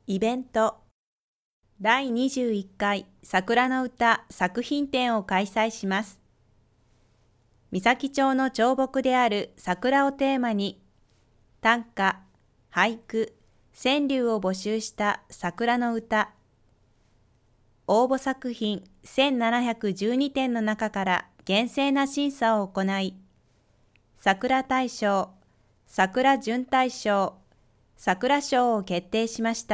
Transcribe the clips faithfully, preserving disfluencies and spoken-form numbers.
イベントだいにじゅういっかい桜の歌作品展を開催します。三崎町の彫木である桜をテーマに、短歌、俳句、川柳を募集した桜の歌。応募作品せんななひゃくじゅうにてんの中から厳正な審査を行い、桜大賞、桜準大賞、桜賞を決定しました。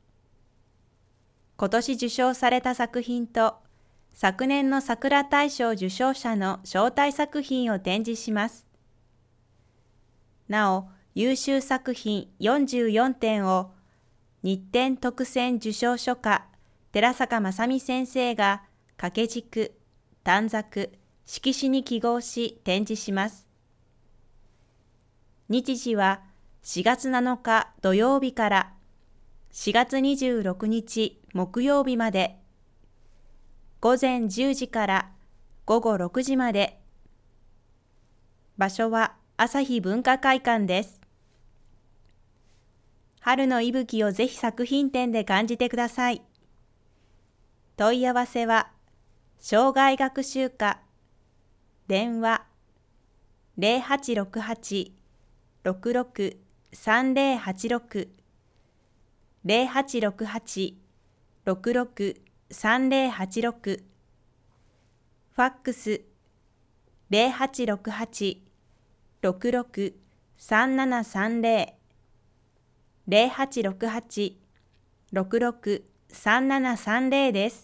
今年受賞された作品と、昨年の桜大賞受賞者の招待作品を展示します。なお、優秀作品よんじゅうよんてんを、日展特選受賞書家、寺坂正美先生が掛け軸、短冊、色紙に記号し展示します。日時はしがつなのか土曜日からしがつにじゅうろくにち木曜日まで、ごぜんじゅうじからごごろくじまで。場所は朝日文化会館です。春の息吹をぜひ作品展で感じてください。問い合わせは、生涯学習課、電話ゼロはちろくはち ろくろく さんゼロはちろく ゼロはちろくはち ろくろく さんゼロはちろく、ファックスゼロはちろくはち ろくろく さんななさんゼロ ゼロはちろくはち ろくろく さんななさんゼロです。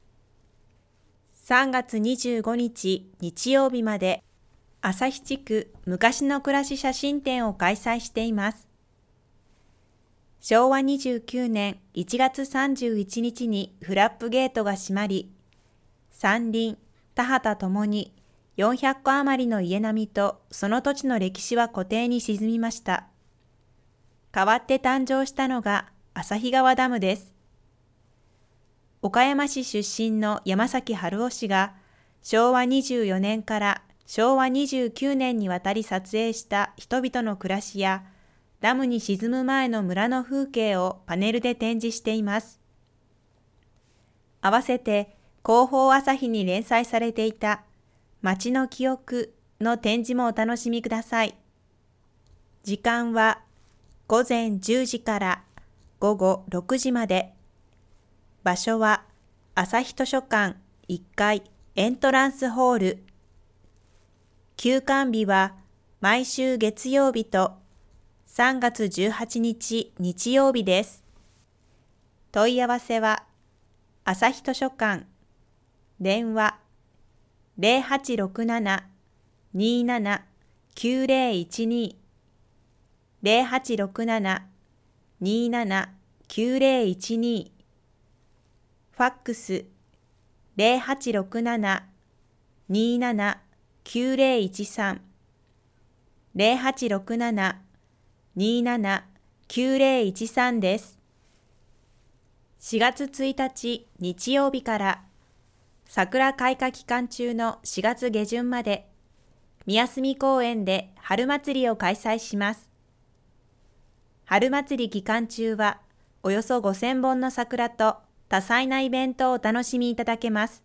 さんがつにじゅうごにち日曜日まで、旭地区昔の暮らし写真展を開催しています。しょうわにじゅうきゅうねんいちがつさんじゅういちにちにフラップゲートが閉まり、山林、田畑ともによんひゃっこ余りの家並みとその土地の歴史は湖底に沈みました。代わって誕生したのが旭川ダムです。岡山市出身の山崎春夫氏がしょうわにじゅうよねんからしょうわにじゅうきゅうねんにわたり撮影した人々の暮らしやダムに沈む前の村の風景をパネルで展示しています。合わせて広報朝日に連載されていた街の記憶の展示もお楽しみください。時間はごぜんじゅうじからごごろくじまで。場所は朝日図書館いっかいエントランスホール。休館日は毎週月曜日とさんがつじゅうはちにち日曜日です。問い合わせは朝日図書館、電話ゼロはちろくなな にーなな きゅうゼロいちに ゼロはちろくなな にーなな きゅうゼロいちに、ファックスゼロはちろくなな にーなな きゅうゼロいちさん ゼロはちろくなな にーなな きゅうゼロいちさんです。しがつついたち日曜日から桜開花期間中のしがつげじゅんまで、宮澄公園で春祭りを開催します。春祭り期間中はおよそごせんぼんの桜と多彩なイベントをお楽しみいただけます。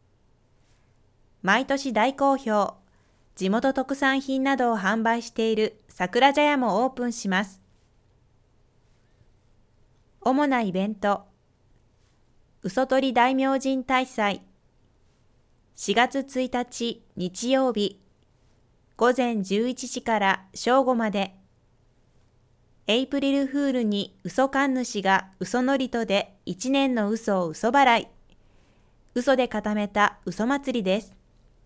毎年大好評、地元特産品などを販売している桜茶屋もオープンします。主なイベント、嘘取り大明神大祭、しがつついたち日曜日、ごぜんじゅういちじから正午まで。エイプリルフールに嘘神主が嘘のりとで一年の嘘を嘘払い。嘘で固めた嘘祭りです。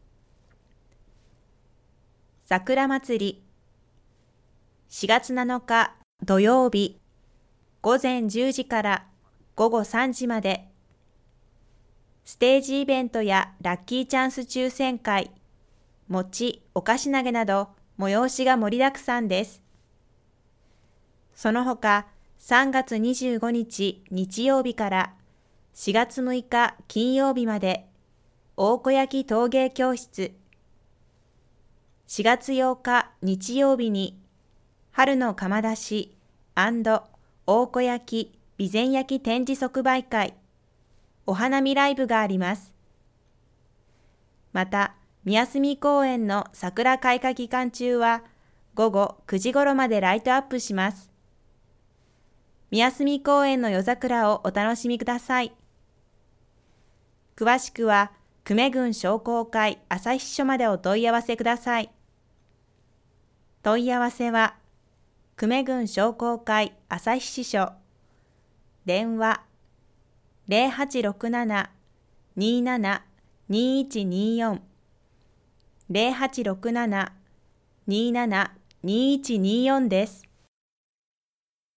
桜祭り。しがつなのか土曜日、ごぜんじゅうじからごごさんじまで。ステージイベントやラッキーチャンス抽選会、餅、お菓子投げなど催しが盛りだくさんです。その他、さんがつにじゅうごにち日曜日からしがつむいか金曜日まで、大子焼き陶芸教室。しがつようか日曜日に、春の窯出し&大子焼き備前焼展示即売会、お花見ライブがあります。また、宮澄公園の桜開花期間中は午後くじ頃までライトアップします。宮澄公園の夜桜をお楽しみください。詳しくは久米郡商工会旭支所までお問い合わせください。問い合わせは久米郡商工会旭支所、電話 ゼロはちろくなな にーなな にーいちにーよん ゼロはちろくなな にーなな にーいちにーよん です。